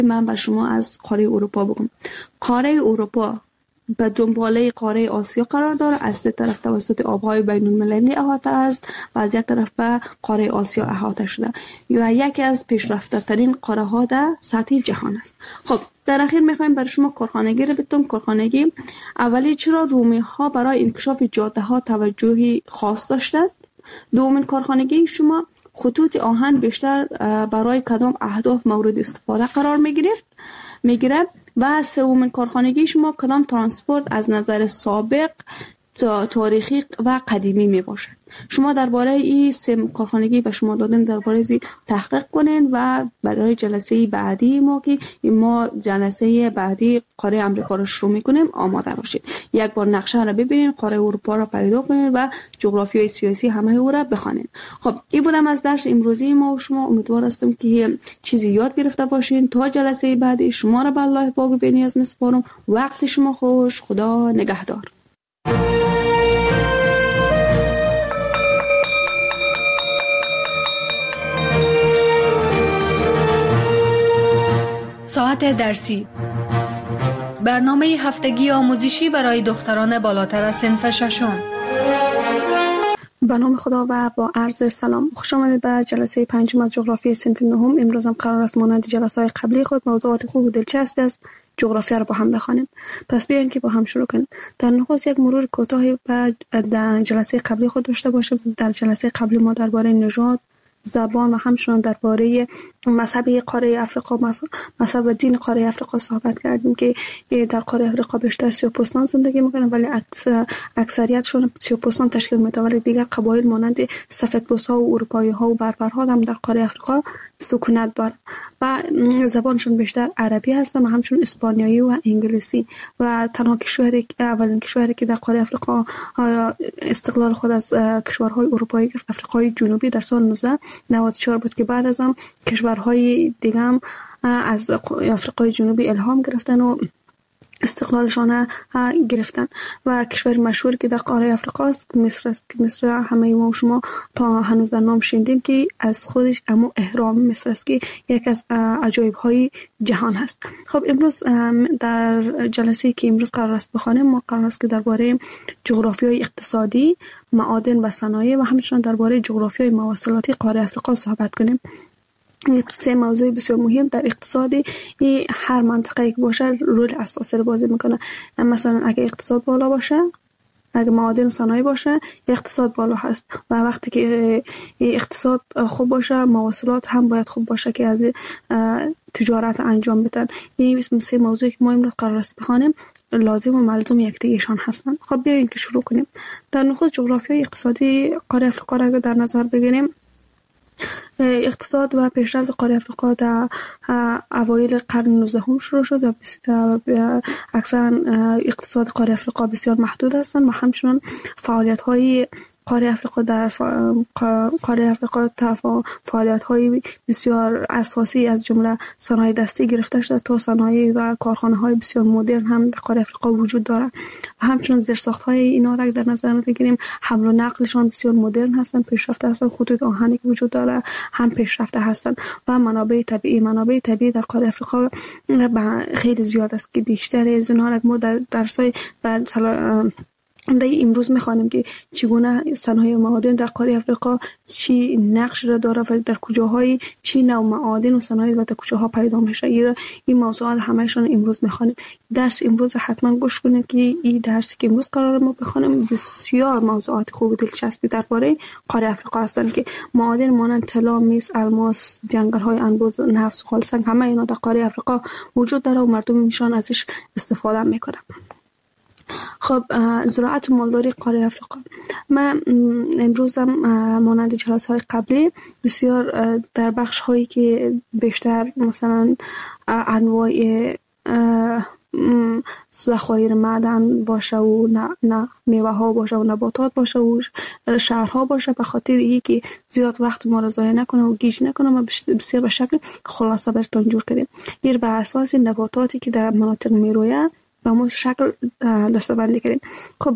من به شما از قاره اروپا بگم. قاره اروپا به دنباله قاره آسیا قرار داره، از سه طرف توسط آبهای بین المللی احاطه است و از یک طرف به قاره آسیا احاطه شده و یکی از پیشرفته ترین قاره ها در سطح جهان است. خب در اخیر میخوایم برای شما کارخانگی رو بگم. کارخانگی اولی چرا رومی ها برای انکشاف جاده ها توجهی خاص داشتند؟ دومین کارخانگی شما خطوط آهن بیشتر برای کدام اهداف مورد استفاده قرار میگیره و سومین کارخانگی شما کدام ترانسپورت از نظر سابق تاریخی و قدیمی می باشد. شما درباره این سه کارخانگی به شما دادن درباره از تحقیق کنین و برای جلسه بعدی ما جلسه بعدی قاره امریکا رو شروع میکنیم آماده باشید. یک بار نقشه رو ببینین، قاره اروپا رو پیدا کنین و جغرافیای سیاسی همه او را بخوانین. خب این بودم از درس امروزی ما و شما. امیدوار هستم که چیزی یاد گرفته باشین. تا جلسه بعدی شما را به الله پاک و بی‌نیاز میسپارم. وقت شما خوش. خدا نگهدار. ساعت درسی، برنامه هفتگی آموزشی برای دختران بالاتر از صنف ششم. به نام خدا و با عرض سلام، خوش آمدید به جلسه پنجم از جغرافی صنف نهم. امروز هم قرار است مانند جلسه‌های قبلی خود موضوعات خوب و دلچسبی از جغرافیا را با هم بخوانیم. پس بیاین که با هم شروع کنیم. در نخست یک مرور کوتاهی در جلسه قبلی خود داشته باشیم. در جلسه قبلی ما درباره نژاد، زبان و همچنان درباره مذهب قاره افریقا، مذهب و دین قاره افریقا صحبت کردیم که در قاره افریقا بیشتر سیاه‌پوستان زندگی میکنن، ولی اکثریتشون سیاه‌پوستان تشکیل میدن، ولی دیگر قبایل مانند سفیدپوست‌ها و اروپایی‌ها و بربرها هم در قاره افریقا سکونت دارن و زبانشون بیشتر عربی هستن و همچنین اسپانیایی و انگلیسی. و تنها اولین کشوری که در قاره افریقا استقلال خود از کشورهای اروپایی گرفت آفریقای جنوبی در سال 1994 بود که بعد از هم کشورهای دیگه هم از آفریقای جنوبی الهام گرفتن و استقلالشان گرفتن. و کشور مشهور که در قاره افریقا است مصر است که مصر همه ما و شما تا هنوز در نام شنیدیم که از خودش اما اهرام مصر است که یک از عجایب های جهان هست. خب امروز در جلسه که امروز قرار است بخوانیم، ما قرار است که درباره جغرافیای اقتصادی، معادن و صنایع و همچنین درباره جغرافیای مواصلاتی قاره افریقا صحبت کنیم. سه موضوع بسیار مهم در اقتصادی هر منطقه که باشه رول اساسی رو بازی میکنه. مثلا اگه اقتصاد بالا باشه، اگه معادن صنایع باشه، اقتصاد بالا هست و وقتی که اقتصاد خوب باشه مواصلات هم باید خوب باشه که از تجارت انجام بدن. این سه موضوعی که ما امروز قرار است بخوانیم لازم و ملزوم یکدیگه‌شان هستند. خب بیایید که شروع کنیم. در نخست جغرافیای اقتصادی قاره افریقا را در نظر بگیریم. اقتصاد و پیشرفت قاره افریقا در اوایل قرن 19 شروع شد و اکثرا اقتصاد قاره افریقا بسیار محدود هستند و همچنین فعالیت‌های قاره افریقا در قاره افریقا فعالیت‌های بسیار اساسی از جمله صنایع دستی گرفته شده تا صنایع و کارخانه‌های بسیار مدرن هم در قاره افریقا وجود دارند. و همچنین زیرساخت‌های اینا را در نظر بگیریم، حمل و نقلشان بسیار مدرن هستند، پیشرفته هستند. خطوط آهنی که وجود داره هم پیشرفته هستند و منابع طبیعی در قاره افریقا خیلی زیاد است که بیشتر از اینها ما در درس‌های امروز می‌خوانیم که چگونه صنایع معادن در قاره افریقا چی نقش را داره و در کجاهای چی نوع معادن و صنایع و در کجاها پیدا میشه. این موضوعات همه‌شون امروز می‌خوانیم. درس امروز حتما گوش کنید که این درسی که امروز قرار ما بخونیم بسیار موضوعات خوب و دلچسبی درباره قاره افریقا هستند که معادن مانند طلا، مس، الماس، جنگل‌های انبوه، نفت، خالصنگ همه اینا در قاره افریقا وجود داره و مردم ایشان ازش استفاده میکنن. خب زراعت و مالداری قاره افریقا، من امروز هم مانند جلسه‌های قبلی بسیار در بخش هایی که بیشتر مثلا انواع ذخایر معدن باشه و نه میوه ها باشه و نباتات باشه و شهرها باشه، به خاطر اینکه زیاد وقت ما را ضایع نکنه و گیج نکنه ما بسیار به شکل خلاصه براتون جور کردیم. این بر اساس نباتاتی که در مناطق میرویه با ما شکل دسته‌بندی کردیم. خب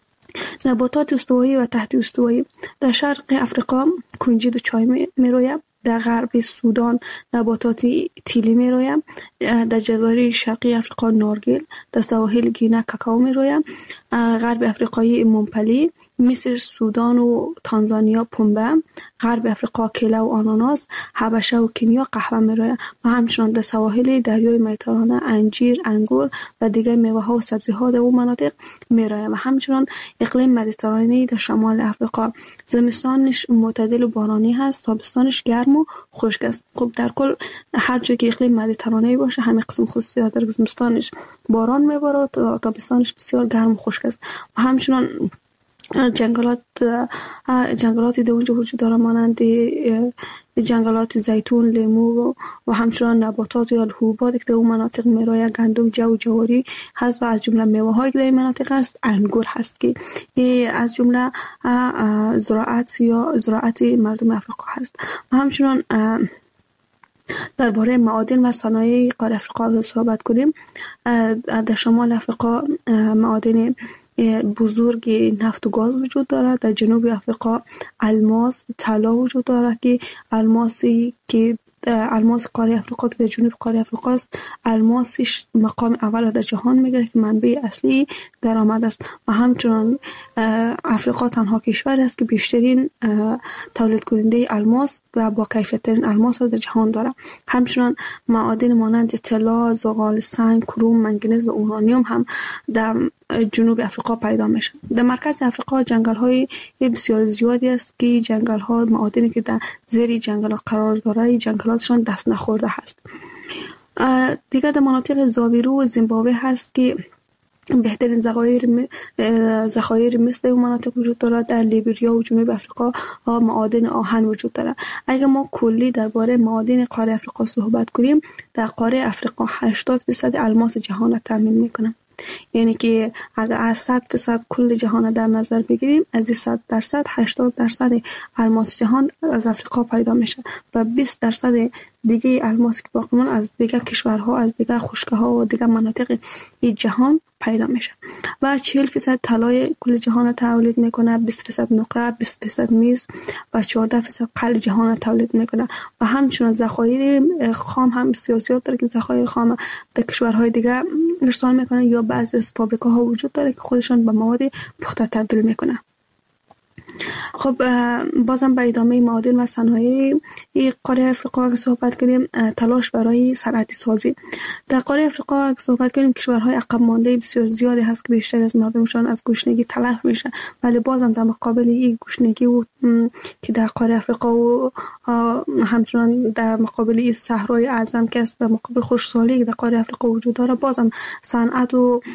نباتات استوایی و تحت استوایی در شرق افریقا کنجد و چای میرویه. در غرب سودان نباتات تیلی میرویم، در جزایر شرقی افریقا نارگیل، در سواحل گینه کاکائو میرویم، غرب افریقای ممپلی، مصر، سودان و تانزانیا پنبه، غرب افریقا کیله و آناناس، حبشه و کنیا قهوه میرویم و همچنان در سواحل دریای مدیترانه انجیر، انگور و دیگر میوه ها و سبزی ها در اون مناطق میرویم. و همچنان اقلیم مدیترانه‌ای در شمال افریقا زمستانش معتدل و بارانی هست، تابستانش گرم و خشک است. خب در کل هر جایی که اقلیم مدیترانه‌ای باشه همین قسم خصوصیات داره، زمستانش باران میباره و تابستانش بسیار گرم و خشک است. و همچنان جنگلاتی در اونجا وجود داره مانند جنگلات زیتون، لیمو و همچنان نباتات یا حبوبات که در اون مناطق میرایه، گندم، جو، جواری هست و از جمله میوه هایی که در این مناطق هست انگور هست که از جمله زراعت مردم افریقا هست. و همچنان درباره معادن و صنایع قاره افریقا صحبت کنیم. در شمال افریقا معادن بزرگ نفت و گاز وجود دارد. در جنوب افریقا الماس، طلا وجود دارد که الماس قاره افریقا که در جنوب قاره افریقا است، الماسش مقام اول در جهان میگیره که منبع اصلی درآمد است. و همچنان افریقا تنها کشور است که بیشترین تولید کننده الماس و با کیفیت ترین الماس را در جهان دارد. همچنان معادن مانند طلا، زغال سنگ، کروم، منگنز و اورانیوم هم در جنوب افریقا پیدا میشه. در مرکز افریقا جنگل های بسیار زیادی است که جنگل ها معادنی که در زیر جنگل قرار داره جنگلاتشان دست نخورده هست. دیگر در مناطق زاویرو و زیمبابوه هست که بهترین ذخایر مثل اون مناطق وجود دارد. در لیبریا و جنوب افریقا معادن آهن وجود دارد. اگر ما کلی درباره معادن قاره افریقا صحبت کنیم، در قاره افریقا 80% الماس جهان را تامین میکنه. یعنی که اگر از 100% کل جهان در نظر بگیریم، از 100% 80% الماس جهان از افریقا پیدا میشه و 20% دیگه الماس که باقی مونده از دیگر کشورها، از دیگر خشکه ها و دیگر مناطق جهان پیدا میشه. و 40% طلای کل جهان تولید میکنه، 20% نقره، 20% میز و 14% قل جهان تولید میکنه. و همچنان ذخایر خام هم سیاست داره که ذخایر خام در کشورهای دیگه ارسال میکنه یا بعضی از فابریکاها وجود داره که خودشان به مواد پخته تبدیل میکنه. خب بازم به ادامه معادن و صنایع قاره افریقا اگه صحبت کنیم، تلاش برای صنعتی سازی. در قاره افریقا اگه صحبت کنیم، کشورهای عقب مانده بسیار زیادی هست که بیشتر از مردمشان از گشنگی تلف میشه، ولی بازم در مقابل این گشنگی و که در قاره افریقا و همچنان در مقابل این صحرای اعظم که است، در مقابل خشکسالی که در قاره افریقا وجود داره، بازم صنعت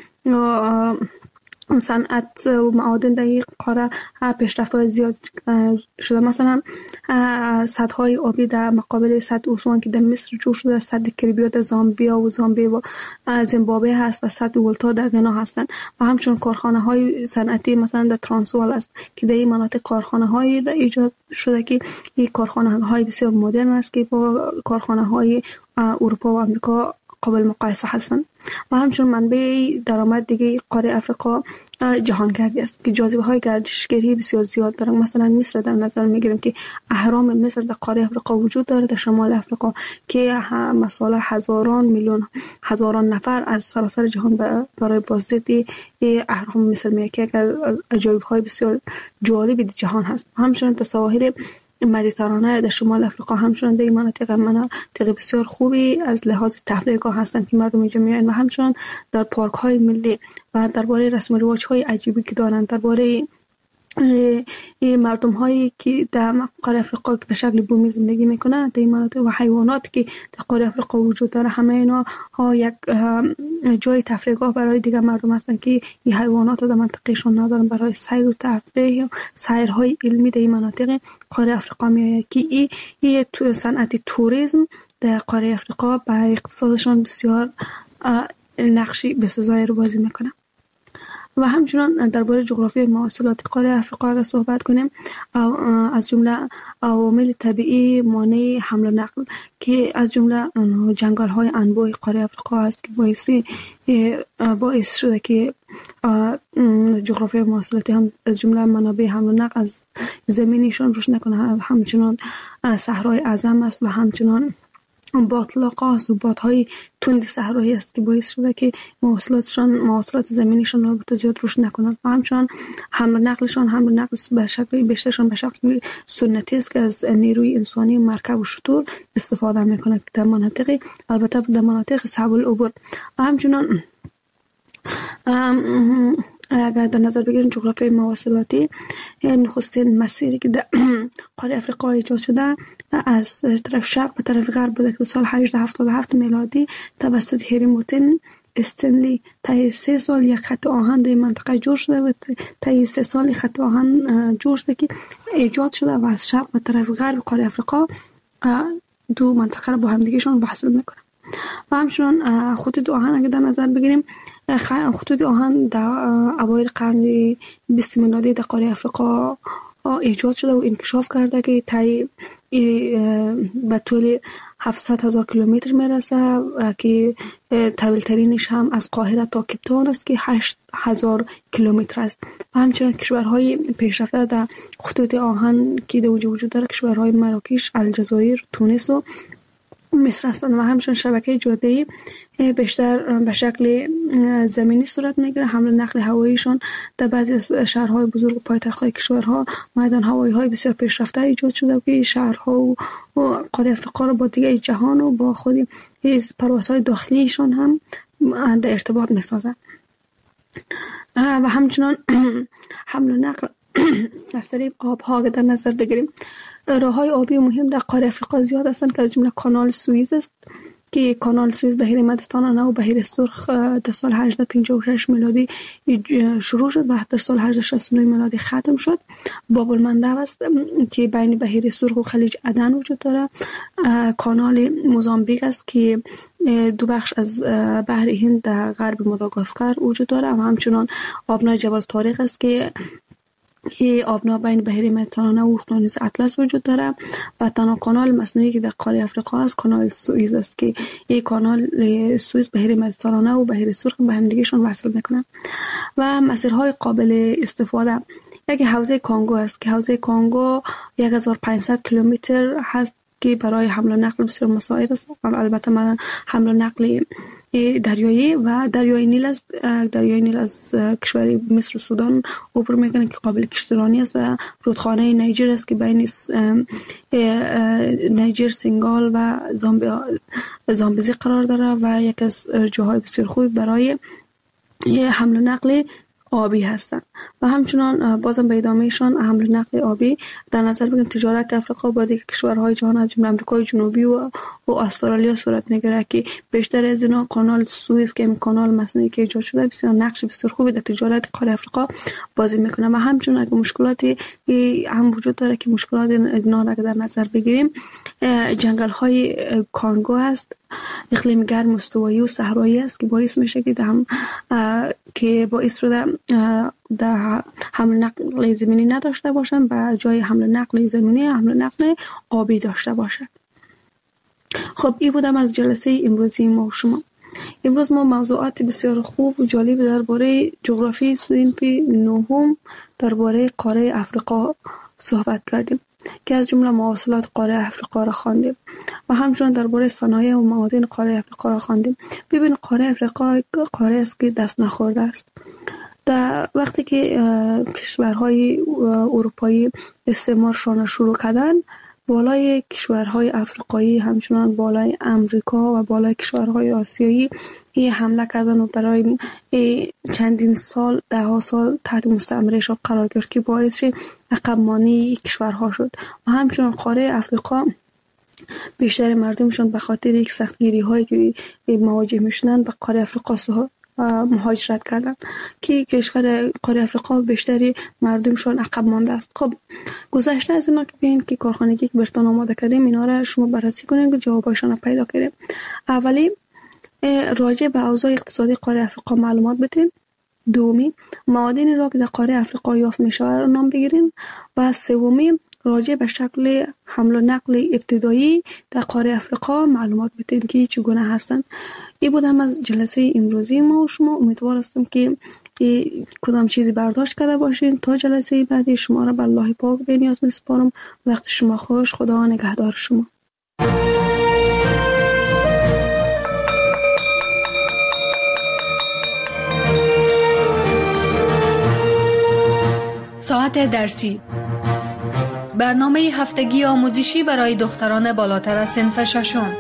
و معادن در این قاره پیشرفت‌های زیاد شده. مثلا سدهای آبی در مقابل سد اوسوان که در مصر جور شده، سد کریبیا در زامبیا و زیمبابوه هست و سد ولتا در غنا هستند. و همچنین کارخانه‌های صنعتی مثلا در ترانسوال است که در این مناطق کارخانه‌هایی ایجاد شده که این کارخانه‌های بسیار مدرن است که با کارخانه‌های اروپا و آمریکا قابل مقایسه هستند. و همچنین منبع درآمد دیگه قاره افریقا جهانگردی است که جاذبه‌های گردشگری بسیار زیاد دارند. مثلا مصر در نظر میگیریم که اهرام مصر در قاره افریقا وجود داره، در شمال افریقا، که مثلا هزاران نفر از سراسر جهان برای بازدید اهرام مصر میاد که از عجایب‌های بسیار جالب جهان هست. همچنین در سواحل مدیترانه در شمال افریقا همچنان در این مناطق بسیار خوبی از لحاظ تفریحگاه هستند که مردم اینجا میایند. و همچنان در پارک های ملی و درباره رسم و رواج های عجیبی که دارند، درباره مردم هایی که در قاره افریقا که به شکل بومی زندگی میکنند در این مناطق و حیوانات که در قاره افریقا وجود داره، همه اینا یک جای تفریحگاه برای دیگر مردم هستند که این حیوانات در منطقهشون ندارن. برای سیر و تفریح و سیرهای علمی در این مناطق قاره افریقا میآید که این صنعت توریسم در قاره افریقا برای اقتصادشون بسیار نقشی بسزایی رو بازی میکنه. و همچنان درباره جغرافی مواصلات قاره افریقا اگر صحبت کنیم، از جمله عوامل طبیعی مانع حمل و نقل که از جمله جنگل های انبوه قاره افریقا است که باعث شده که جغرافیای مواصلاتی هم از جمله منابع حمل و نقل از زمینیشان روش نکنه، همچنان صحرای اعظم است و همچنان باطلاق است و بادهای تند صحرایی است که باعث شده که مواصلات زمینیشان البته زیاد روش نکنند و همچنان حمل و نقل به شکل بیشترشان به شکل سنتی است که از نیروی انسانی مرکب و شتر استفاده میکنه در مناطق البته در مناطق صعب العبور و همچنان اگر در نظر بگیریم جغرافیای مواصلاتی نخستین مسیری که در قاره افریقا ایجاد شده از طرف شرق به طرف غرب بوده که سال 1877 میلادی توسط هری موتن استنلی طی 3 سال یک خط آهن در منطقه جور شده و طی 3 سال خط آهن جور شده که ایجاد شده و از شرق به طرف غرب قاره افریقا دو منطقه را با هم دیگهشان وصل میکنه و همچنان خطوط آهن اگر در نظر بگیریم خطوط آهن در اوایل قرن 20 میلادی در قاره افریقا ایجاد شده و انکشاف کرده که طی به طول 700,000 کیلومتر میرسه که طویل ترینش هم از قاهره تا کیپتاون است که 8,000 کیلومتر است و همچنین کشورهای پیشرفته در خطوط آهن که در وجود داره کشورهای مراکش، الجزایر، تونس و مصر هستند و همچنین شبکه جاده‌ای بیشتر به شکل زمینی صورت میگیره. حمل و نقل هواییشان در بعضی از شهرهای بزرگ و پایتخت‌های کشورها میدان هوایی بسیار پیشرفته ایجاد شده که شهرها و قاره افریقا را با دیگر جهان و با خود پروازهای داخلیشان هم در ارتباط میسازند و همچنان حمل و نقل از طریق آب‌ها در نظر بگیریم راه‌های آبی مهم در قاره افریقا زیاد هستند که از جمله کانال سوئیز است که کانال سوئیز بحیر مدیترانه و بحیر سرخ در سال 1856 میلادی شروع شد و در سال 1869 میلادی ختم شد. باب المندب است که بین بحیر سرخ و خلیج عدن وجود داره. کانال موزامبیک است که دو بخش از بحر هند در غرب ماداگاسکار وجود داره و همچنان آبنای جبل طارق است که آبنا بین بحیر مدیترانه و اقیانوس اطلس وجود داره و تنها کانال مصنوعی که در قاره افریقا است کانال سوئیز است که یک کانال سوئیز بحیر مدیترانه و بحیر سرخ به هم دیگه‌شان وصل میکنه و مسیرهای قابل استفاده یک حوزه کانگو است که حوزه کانگو 1500 کیلومتر هست که برای حمل و نقل بسیار مساعد است. البته من حمل و نقل دریایی و دریای نیل است. دریای نیل از کشور مصر و سودان عبور میکنه که قابل کشتیرانی است و رودخانه نیجر است که بین نیجر، سنگال و زامبیزی قرار داره و یک از جاهای بسیار خوب برای حمل و نقل آبی هستند و همچنان بازم به ادامهشان حمل و نقل آبی در نظر بگیریم تجارت افریقا با دیگر کشورهای جهان از جمله آمریکای جنوبی و استرالیا صورت میگیره که بیشتر از اینا کانال سوئیس که کانال مصنوعی که ایجاد شده بسیار نقش بسیار خوبی در تجارت قاره افریقا بازی میکنه و همچنان که مشکلاتی هم وجود داره که مشکلات اینا را در نظر بگیریم جنگل های کانگو است، اقلیم گرم استوایی و صحرایی است که باعث میشه که باعث شده در حمل نقل زمینی نداشته باشن و جای حمل نقل زمینی حمل نقل آبی داشته باشن. خب این بودم از جلسه امروزی ما و شما. امروز ما موضوعات بسیار خوب و جالب درباره جغرافی صنف نهم درباره قاره افریقا صحبت کردیم که از جمله مواصلات قاره افریقا را خواندیم و همچنان درباره صنایع و معادن قاره افریقا را خواندیم. ببین قاره افریقا قاره است که دست نخورده است. در وقتی که کشورهای اروپایی استعمارشان شروع کردن بالای کشورهای افریقایی همچنان بالای امریکا و بالای کشورهای آسیایی حمله کردن و برای چندین سال 10 سال تحت مستعمرهشان قرار گرفت که باعث عقب مانی کشورها شد و همچنان قاره افریقا بیشتر مردمشون به خاطر یک سختگیری هایی که مواجه میشدن به قاره افریقا مهاجرت کردن که کشور قاره افریقا بیشتری مردمشون عقب مانده است. خب گذشته از اینا که ببینید که کارخانگی که برتون آماده کردیم اینا را شما بررسی کنید و جواباشون رو پیدا کنید. اولی راجع به اوضاع اقتصادی قاره افریقا معلومات بدین. دومی معادن را که در قاره افریقا یافت میشه را نام بگیرین و سومی راجع به شکل حمل و نقل ابتدایی در قاره افریقا معلومات بدین که چگونه هستند. این بودم از جلسه امروزی ما و شما. امیدوار هستم که که کدام چیزی برداشت کرده باشین. تا جلسه بعدی شما را به الله پاک بی‌نیاز می‌سپارم. وقت شما خوش. خدا نگهدار شما. ساعت درسی، برنامه هفتگی آموزشی برای دختران بالاتر از صنف ششم.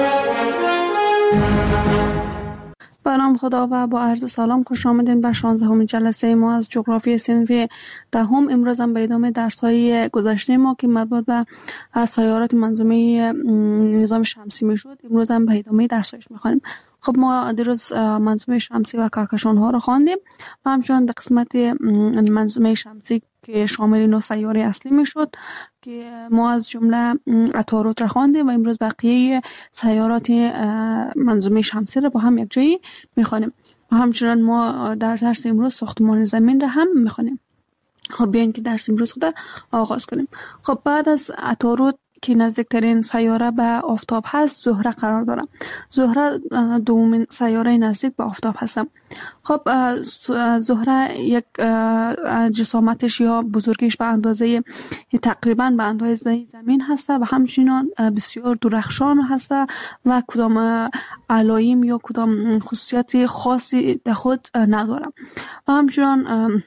به نام خدا و با عرض سلام خوش آمدین به 16 جلسه ما از جغرافی صنف دهم. امروز هم به ادامه درس‌های گذشته ما که مربوط به سیارات منظومه نظام شمسی میشد، امروز هم به ادامه درس‌هاش می‌خوانیم. خب ما دیروز منظومه شمسی و کهکشان‌ها رو خواندیم و همچنان در قسمت منظومه شمسی که شامل 9 سیاره اصلی میشد که ما از جمله عطارد را خواندیم و امروز بقیه سیارات منظومه شمسی را با هم یک جایی میخوانیم و همچنان ما در درس امروز ساختمان زمین را هم میخوانیم. خب بیاین که درس امروز خود آغاز کنیم. خب بعد از عطارد که نزدیکترین سیاره به آفتاب هست زهره قرار داره. زهره دومین سیاره نزدیک به آفتاب هست. خب زهره یک جسامتش یا بزرگیش به اندازه تقریبا به اندازه زمین هست و همچنان بسیار درخشان هست و کدام علائم یا کدام خصوصیت خاصی در خود نداره و همچنان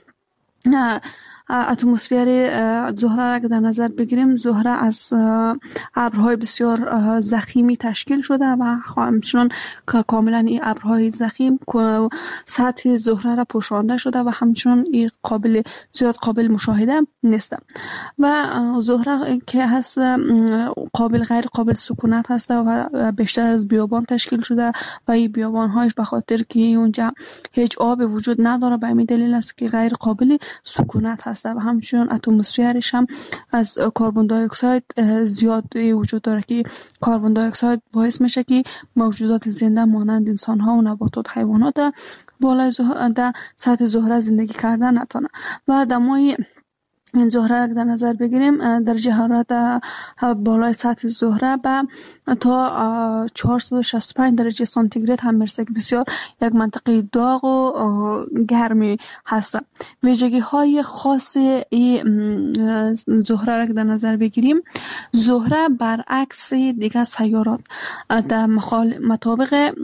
اتمسفر زهره را که در نظر بگیریم، زهره از ابرهای بسیار ضخیمی تشکیل شده و همچنان کاملا این ابرهای ضخیم سطح زهره را پوشانده شده و همچنان این زیاد قابل مشاهده نیست و زهره که هست غیر قابل سکونت هست و بیشتر از بیابان تشکیل شده و این بیابان هایش به خاطر که اونجا هیچ آب وجود نداره به همین دلیل است که غیر قابل سکونت هست و همچنان اتمسفرش هم از کربن دی اکساید زیاد وجود داره که کربن دی اکساید باعث میشه که موجودات زنده مانند انسان ها و نباتات حیوانات بالای در سطح زهره زندگی کردن نتونه و دمای این زهره را در نظر بگیریم درجه حرارت بالای سطح زهره به تا 465 درجه سانتیگراد هم میرسه که بسیار یک منطقه داغ و گرمی هست. ویژگی های خاص این زهره را در نظر بگیریم، زهره برعکس دیگر سیارات در مطابق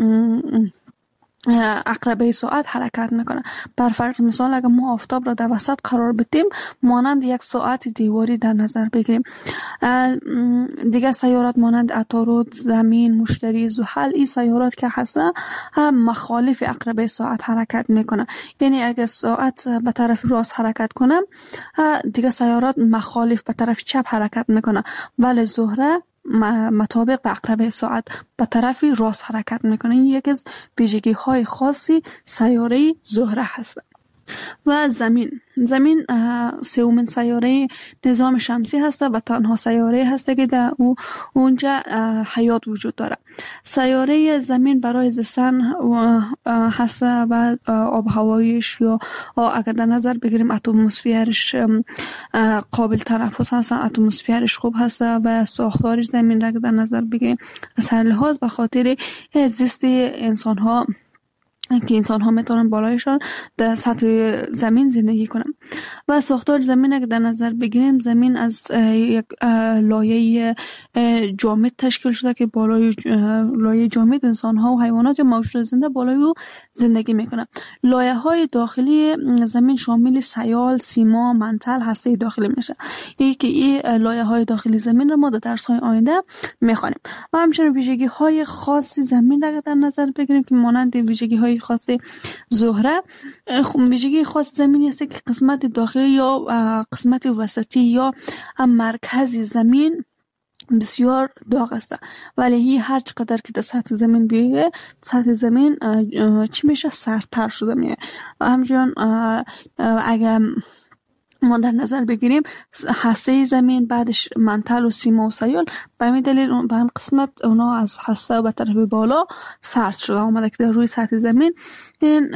عقربه ساعت حرکت میکنه. بر فرض مثال اگر ما آفتاب را در وسط قرار بدیم مانند یک ساعت دیواری در نظر بگیریم، دیگر سیارات مانند عطارد، زمین، مشتری، زحل، این سیارات که هستن مخالف عقربه ساعت حرکت میکنه. یعنی اگر ساعت به طرف راست حرکت کنه دیگر سیارات مخالف به طرف چپ حرکت میکنه، ولی زهره مطابق به عقربه ساعت به طرف راست حرکت میکنه. این یکی از ویژگی های خاصی سیاره زهره هست. و زمین سومین سیاره نظام شمسی هست و تنها سیاره هست که در اونجا حیات وجود داره. سیاره زمین برای زیستن هست و آب هوایش یا اگر در نظر بگیریم اتمسفرش قابل تنفس هست، اتمسفرش خوب هست و ساختارش زمین را در نظر بگیریم از هر لحاظ به خاطر زیست انسان ها که انسان ها میتونن بالایشان در سطح زمین زندگی کنن. و ساختار زمین اگه در نظر بگیریم، زمین از یک لایه جامد تشکیل شده که بالای لایه جامد انسان ها و حیوانات یا موجودات زنده بالای او زندگی میکنن. لایه های داخلی زمین شامل سیال، سیما، منتل، هسته داخلی میشه. این لایه های داخلی زمین رو ما در درس های آینده میخوانیم. و همچنین ویژگی های خاص زمین را در نظر بگیریم که مانند ویژگی های خاص زهره، ویژگی خاص زمینی است که قسمت داخلی یا قسمت وسطی یا مرکزی زمین بسیار داغ است، ولی هر چقدر که در سطح زمین بیایه سطح زمین چی میشه؟ سردتر شده میه. و همچنان اگر ما در نظر بگیریم هسته زمین، بعدش منتل و سیما و سیال، به همین دلیل به هم قسمت اونا از هسته و به طرف بالا سرد شده آمده که در روی سطح زمین این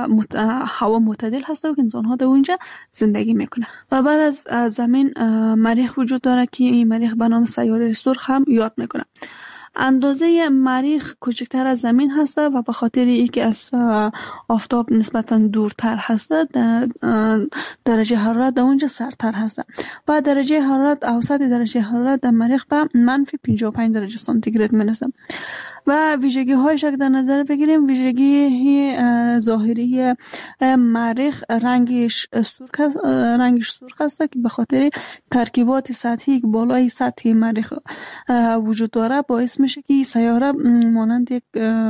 هوا معتدل هسته و انسان ها در اونجا زندگی میکنه. و بعد از زمین مریخ وجود داره که این مریخ به نام سیاره سرخ هم یاد میکنه. اندازه مریخ کوچکتر از زمین هست و به خاطر اینکه از آفتاب نسبتا دورتر هست درجه حرارت در اونجا سردتر هست و درجه حرارت اوسط درجه حرارت در مریخ به منفی 55 درجه سانتیگراد میرسه. و ویژگی هایش در نظر بگیریم، ویژگی ظاهری مریخ رنگش سرخ است که به خاطر ترکیبات سطحی که بالای سطح مریخ وجود داره باعث میشه که سیاره مانند یک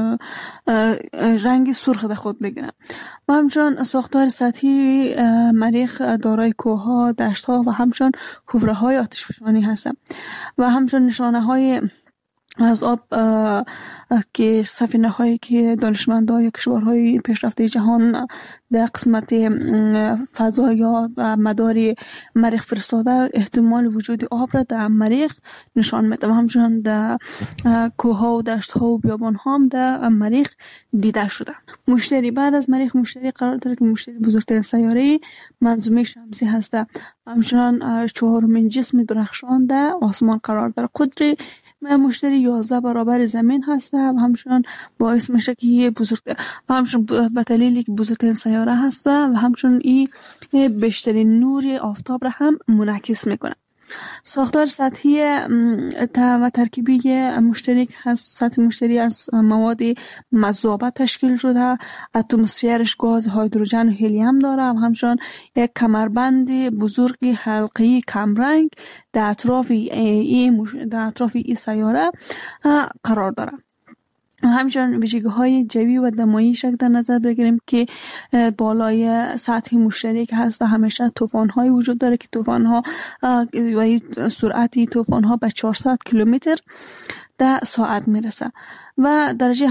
رنگ سرخ در خود بگیره. و همچنان ساختار سطحی مریخ دارای کوه‌ها، دشت‌ها و همچنان حفره‌های آتشفشانی هست و همچنان نشانه‌های از آب که سفینه هایی که دانشمندان یا کشورهای پیشرفته جهان در قسمت فضا یا مدار مریخ فرستاده احتمال وجود آب را در مریخ نشان میده و همچنان در کوه ها و دشت ها و بیابان ها هم در مریخ دیده شده. مشتری بعد از مریخ مشتری قرار داره که مشتری بزرگترین سیاره منظومه شمسی هسته. همچنان چهارمین جسم درخشان در آسمان قرار داره. قطر مشتری 11 برابر زمین هسته و همچنان باعث میشه که یه همچنان به دلیلی که بزرگترین سیاره هسته و همچنان این بیشترین نور آفتاب را هم منعکس میکنه. ساختار سطحی و ترکیبی مشتری هست. سطح مشتری از مواد مذاب تشکیل شده، اتمسفرش گاز هیدروژن و هلیوم داره و همچنان یک کمربند بزرگی حلقه‌ای کمرنگ در اطراف این سیاره قرار داره. همچنان ویژگی‌های جوی و دمایی شک در نظر بگیریم که بالای سطح مشترک هست همیشه طوفان‌های وجود داره که طوفان‌ها و سرعت طوفان‌ها به 400 کیلومتر در ساعت میرسه و درجه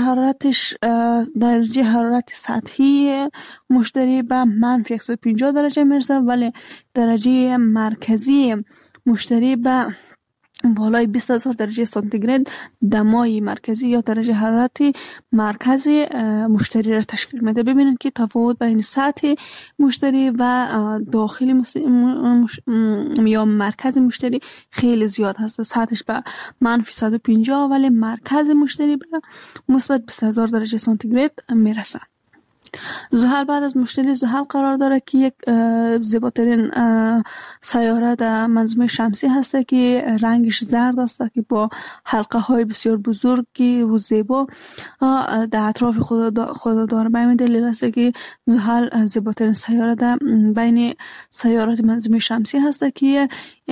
حرارت سطحی مشتری به منفی 150 درجه میرسه، ولی درجه مرکزی مشتری به بالای 20,000 درجه سانتیگراد دمای مرکزی یا درجه حرارت مرکزی مشتری را تشکیل میده. ببینید که تفاوت بین سطح مشتری و داخل یا مرکز مشتری خیلی زیاد هست. سطحش به منفی 150 ولی مرکز مشتری به مثبت 20,000 درجه سانتیگراد میرسه. زحل بعد از مشتری زحل قرار داره که یک زیباترین سیاره در منظومه شمسی هسته که رنگش زرد است که با حلقه های بسیار بزرگی و زیبا در اطراف خود داره. به همین دلیل است که زحل زیباترین سیاره در بین سیارات منظومه شمسی هسته که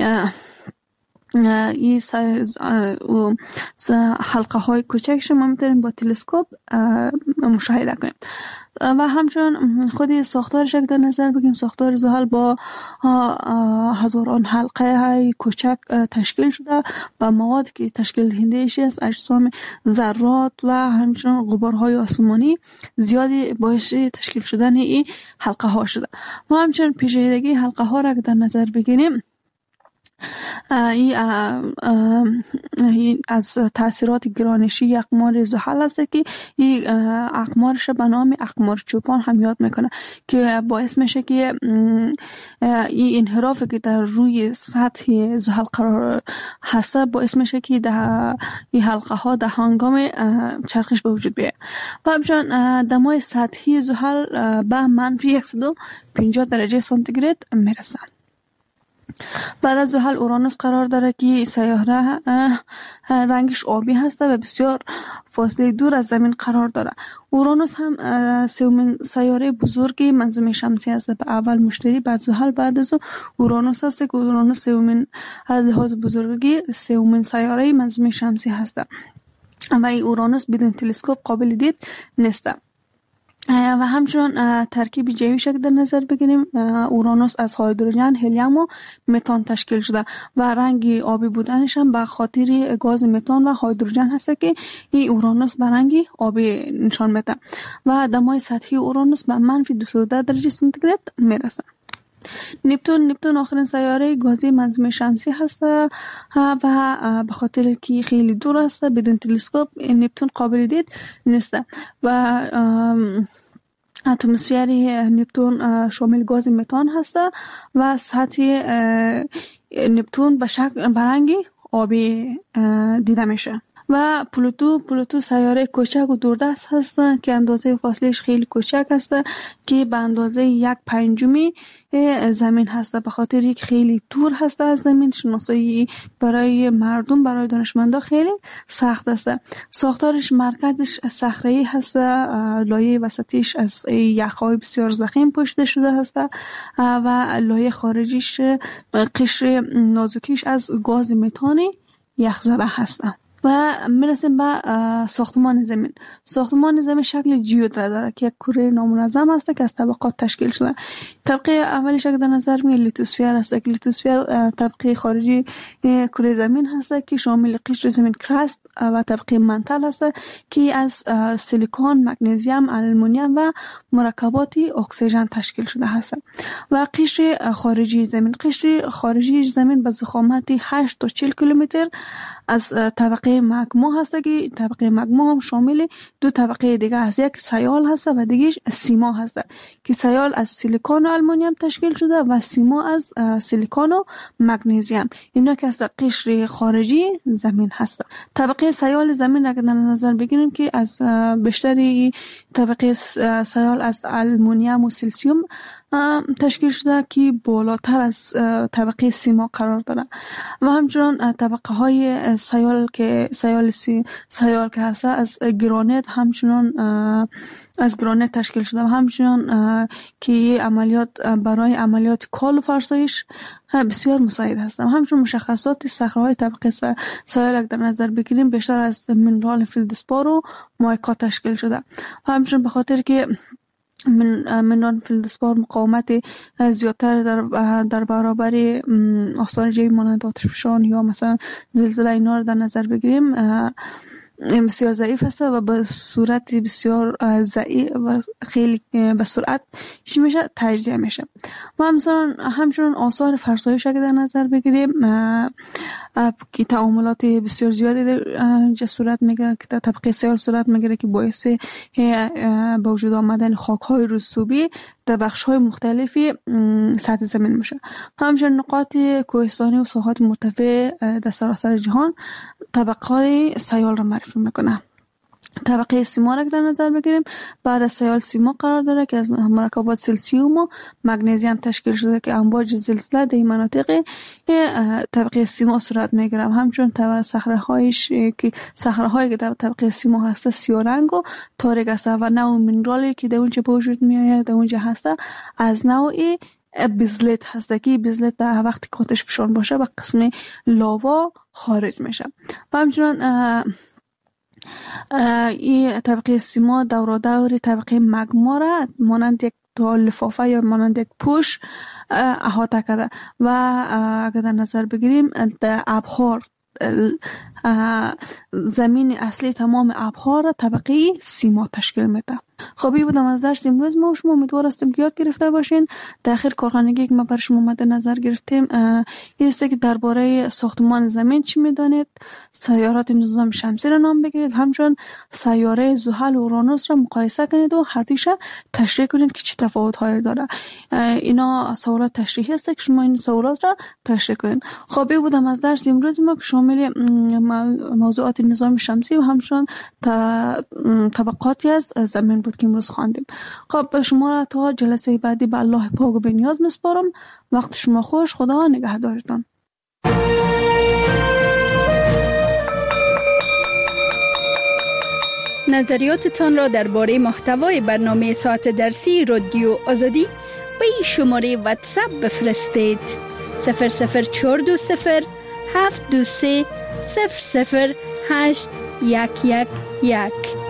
این حلقه های کوچکش ما میتونیم با تلسکوپ مشاهده کنیم. و همچنان خود ساختارش در نظر بگیم، ساختار زحل با هزاران حلقه های کوچک تشکیل شده و مواد که تشکیل دهنده‌اش است اجسام ذرات و همچنان غبارهای آسمانی زیادی باعث تشکیل شدن این حلقه ها شده. و همچنان پیچیدگی حلقه ها را در نظر بگیریم، این از تاثیرات گرانشی اقمار زحل است که این اقمارش به نام اقمار چوپان هم یاد میکنه که باعث میشه که این انحرافی که در روی سطح زحل قرار هست باعث میشه که در این حلقه ها در هنگام چرخش به وجود بیاید. و همچنان دمای سطحی زحل به منفی 150 درجه سانتیگراد میرسه. بعد از زحل اورانوس قرار داره که سیاره رنگش آبی هسته و بسیار فاصله دور از زمین قرار داره. اورانوس هم سومین سیاره بزرگی منظومه شمسی هست. به اول مشتری، بعد زحل، بعد از اورانوس هست که اورانوس سومین از لحاظ بزرگی سومین سیاره منظومه شمسی هست. اما این اورانوس بدون تلسکوپ قابل دید نیست. و همچنان ترکیب جوی شک در نظر بگیریم، اورانوس از هیدروژن، هلیوم و متان تشکیل شده و رنگ آبی بودنش هم به خاطر گاز متان و هیدروژن هست که این اورانوس به رنگ آبی نشان میده و دمای سطحی اورانوس به منفی 210 درجه سانتیگراد میرسه. نپتون آخرین سیاره گازی منظومه شمسی هست و به خاطر که خیلی دور است بدون تلسکوپ نپتون قابل دید نیست و اتمسفر نپتون شامل گاز متان هست و سطح نپتون به رنگ آبی دیده میشه. و پلوتو سیاره کوچک و دوردست هست که اندازه فاصلهش خیلی کوچک هست که به اندازه 1/5 زمین هست. به خاطر یک خیلی دور هست از زمین، شناسایی برای مردم، برای دانشمندا خیلی سخت است. ساختارش مرکزش صخره‌ای هست، لایه وسطیش از یخ‌های بسیار ضخیم پوشیده شده هست و لایه خارجیش قشر نازکیش از گاز متانی یخزده هست. و میرسیم به ساختمان زمین. ساختمان زمین شکل جیودرا داره که یک کره نامنظم هست که از طبقات تشکیل شده. طبقه اولیش که در نظر میاد لیتوسفیر است. لیتوسفیر طبقه خارجی کره زمین هست که شامل قشر زمین کرست و طبقه منتل هست که از سیلیکون، مگنیزیم، آلومینیوم و مرکبات اکسیژن تشکیل شده هست. و قشر خارجی زمین، قشر خارجی زمین به ضخامت 8 تا 40 کیلومتر از طبقه مگما هست که طبقه مگما هم شامل دو طبقه دیگه هست، یک سیال هست و دیگه سیما هست که سیال از سیلیکون و آلومینیوم تشکیل شده و سیما از سیلیکون و مگنیزیم. اینا که از قشر خارجی زمین هست. طبقه سیال زمین اگر در نظر بگیریم که از بیشتری طبقه سیال از آلومینیوم و سیلیسیوم تشکیل شده که بالاتر از طبقه سیما قرار داره و همچنان طبقه های سیال که هست از گرانیت همچنان از گرانیت تشکیل شده و همچنان که عملیات برای عملیات کال و فرسایش بسیار مساعد هستند. همچنان مشخصات صخره‌های طبقه سیال در نظر بگیریم بیشتر از منرال فلدسپار و مایکا تشکیل شده و همچنان به خاطر که منرال فلدسپار مقاومت زیادتر در برابر آثار جوی مانند آتش فشان یا مثلا زلزله اینا رو در نظر بگیریم بسیار ضعیف هست و به صورت بسیار ضعیف و خیلی به سرعت چی میشه تجزیه میشه. و همچنان آثار فرسایش اگه در نظر بگیریم که تعاملات بسیار زیادی در صورت میگیره که طبقه سیال صورت میگیره که باعث به وجود آمدن خاک‌های رسوبی در بخش‌های مختلفی سطح زمین میشه. همچنین نقاط کوهستانی و ساحات مرتفع در سراسر جهان طبقات سیال را معرفی میکنه. طبقه سیما را که در نظر بگیریم بعد از سیال سیما قرار داره که از مرکبات سیلیسیوم و مگنیزیم تشکیل شده که امواج زلزله در این مناطق طبقه سیما صورت میگیره. همچنین صخره‌هایی که در طبقه سیما هست سیاه رنگ و تاریک است و نوع مینرالی که در اونجا به وجود میاد در اونجا هست از نوع بیزلیت هست که بیزلیت در وقتی که آتش فشان باشه و قسم لاوا خارج میشه. و همچنین این طبقه سیما دور طبقه مگما را مانند یک لفافه یا مانند یک پوش احاطه کرده و اگر در نظر بگیریم در ابحار زمین اصلی تمام ابحار را طبقه سیما تشکیل میده. خب این بودم از درس امروز ما. شما امیدوار هستم که یاد گرفته باشین. در آخر کارخانگی که ما برای شما مد نظر گرفتیم این است که درباره ساختمان زمین چی میدانید، سیارات نظام شمسی را نام بگیرید، همچنین سیاره زحل و اورانوس را مقایسه کنید و هر دویش تشریح کنید که چه تفاوت‌هایی داره. اینا سوالات تشریحی است که شما این سوالات را تشریح کنید. خب این بودم از درس امروز ما که شامل موضوعات نظام شمسی و همچنین طبقاتی از زمین بود که امروز خواندیم. خب شما را تا جلسه بعدی به الله پاک و بی‌نیاز میسپارم. وقت شما خوش. خدا نگهدارتان. نظریاتتان را درباره محتوای برنامه ساعت درسی رادیو آزادی به این شماره واتساپ بفرستید: 00420 723 008 111.